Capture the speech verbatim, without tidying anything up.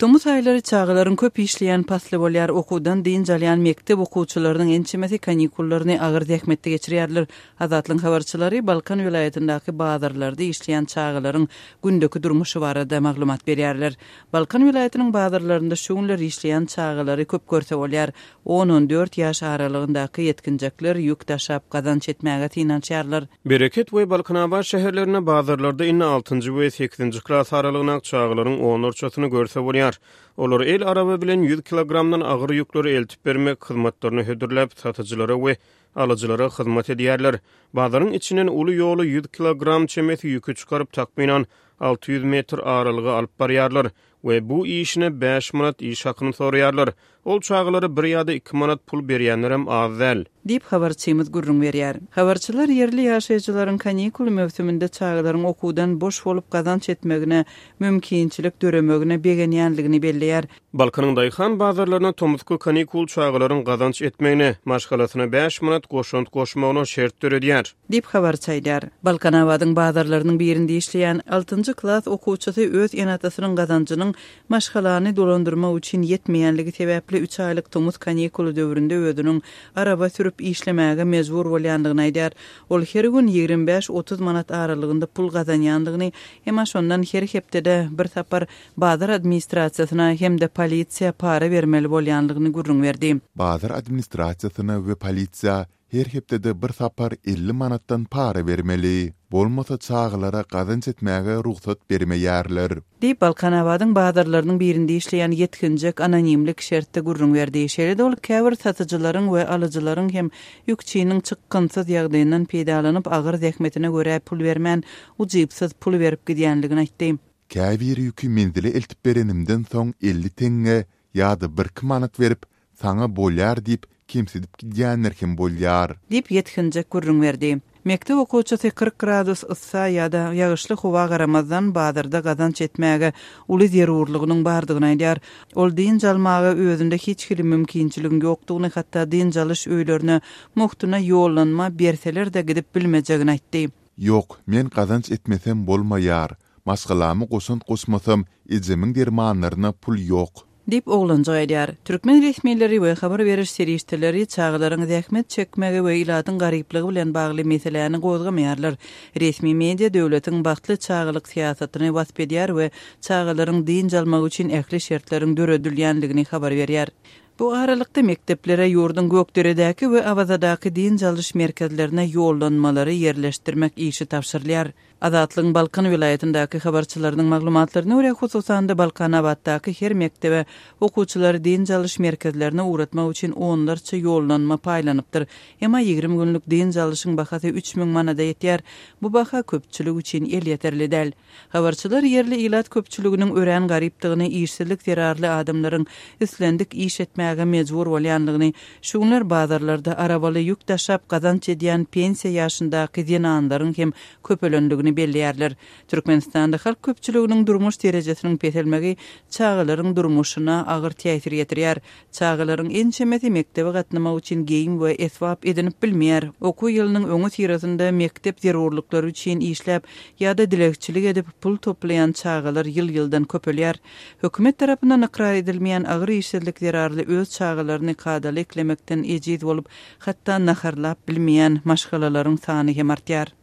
Tomuz ayları çağıların köp işleyen paslı bolyar okudan deyin jalyan mektep okuwçylarynyň ençemesi kanikullaryny agyr däkmetde geçirýärler. Azatlyň habarçylary Balkan vilayatyndaky bazarlarda işleyen çağılaryň gündäki durmuşy barada maglumat berýärler. Balkan vilayatynyň bazarlarynda şu günler işleyen çağılary köp görse bolýar. on on dört ýaş aralygyndaky ýetkinjekler ýük taşap gazanç etmäge tinançýarlar. Bereket we Balkanabad şäherlerine bazarlarda inne altıncı we sekizinji klas aralygyna çağılaryň on orçatyny görse bolýar. Olar el araba bilen yüz kilogramdan agyr ýükleri eltip bermek hyzmatlaryny hödürläp satyjylara we alyjylara hyzmat edýärler. Bazaryň içinden uly ýoly yüz kilogram çemeti ýükü çykaryp takmynan altı yüz metr aralygy alyp barýarlar we bu işine beş manat iş hakyny soraýarlar. Ol çağılary bir ýa-da iki manat pul berýänlerem az däl. Dip habarçymyz gurrun berýär. Habarçylar yerli ýaşaýjylaryň kanikul mewsüminde çağılaryň okuwdan boş bolup gazanç etmegine, mümkinçilik döremegine begenýänligini belleýär. Balkanyň daýhan bazarlaryna tomuzky kanikul çağılaryň gazanç etmegine, maşgalasyna beş manat goşunt goşmagyna şert döredýär. Dip habarçaýlar. Balkanabadyň bazarlarynyň birinde işleýän altıncı klas okuwçysy öz enatasynyň gazançynyň maşgalany dolandyrmak üçin ýetmeýänligi sebäpli üç aýlyk tomuz kanikulu döwründe özüniň araba sürüp işlemäge mezbur bolýandygyny aýdýar. Ol her gün ýigrimä beş otuz manat aralygynda pul gazanýandygyny, hem şondan her hepdede bir tapar bazar administrasiýasyna hem-de polisiýa para bermeli bolýandygyny gurrun berdi. Bazar administrasiýasyna we polisiýa her hepdede bir tapar elli manatdan para bermeli. Bolmasa çağılara gazanç etmäge ruhsat bermeýärler. Di Balkanabadyň bazarlarynyň birinde işleýän ýetkinjek anonimlik şertde gurrun berdi. Şeýle ol käbir satyjylaryň we alyjylaryň hem ýükçiniň çykgynsyz ýagdaýyndan peýdalanyp agyr zähmetine görä pul bermän, ujypsyz pul berip gidýänligini aýtdy. Käbir ýükü mendile eltip berenimden soň elli tenge ýa-da bir manat berip saňa bolýar diýip kimsidip gidýänler hem bolýar. Dip ýetkinjek gurrun berdi. Mektep okuwçysy kırk gradus ıssa ýa-da ýagyşly howa garamazdan bazarda gazanç etmäge uly zerurlygynyň bardygyny aýdýar. Ol din jalmagy özünde hiç kili mümkinçiligi ýokdugyny, hatda din jalyş öýlerine muhtuna ýollanma berseler-de gidip bilmejegini aýtdy. Ýok, men gazanç etmesem bolmaýar. Maşgalamy goşunt goşmasam ejemiň dermanlaryna pul ýok. Dip oğlanca aýdýar. Türkmen resmiýetleri we habar beriş serişdeleri çağılaryň zähmet çekmegi we ilatyň garyplygy bilen bagly meselelerini gozgamaýarlar. Resmi media döwletiň bagtly çağılyk siýasatyny wasp edýär we çağılaryň din jalmagy üçin ähli şertleriň döredilýänligini habar berýär. Bu aralykda mekteplere ýurdun gökderedäki we awazadaky din jalyş merkezlerine ýollanmalary yerleşdirmek işi tapşyrylýar. Azatlyň Balkan vilayatyndaky habarçylarynyň maglumatlaryna görä hususanda Balkanabaddaky her mektebe okuwçylary din jalyş merkezlerine uğratmak üçin onlarça ýollanma paýlanypdyr. Emma ýigrim günlük din jalyşyň bahasy üç ming manada ýetýär. Bu baha köpçülik üçin el ýeterli däl. Habarçylar yerli ilat köpçüliginiň ören garypdygyny, işsizlik zerarly adamlaryň üslendik iş etmäge mejbur bolýandygyny, şunlar bazarlarda arabaly ýük taşap gazanç edýän pensiýa ýaşyndaky zenanlaryň hem köpelendigini belliýärler. Türkmenistanda halk köpçüliginiň durmuş derejesiniň petelmegi çağılaryň durmuşyna agyr täsir ýetirýär. Çağılaryň ençemesi mektebe gatnamak üçin geyim we esbap edinip bilmeýär. Okuw ýylynyň öňü tirasynda mektep zerurlyklary üçin işläp ýa-da dilekçilik edip pul toplayan çağılar ýyl-ýyldan köpelýär. Hökümet tarapyndan ikrar edilmeýän agyr işsizlik zerarly öz çağılaryny kadaly eklemekden ejiz bolup, hatda naharlap bilmeýän maşgalalaryň sany hem artýar.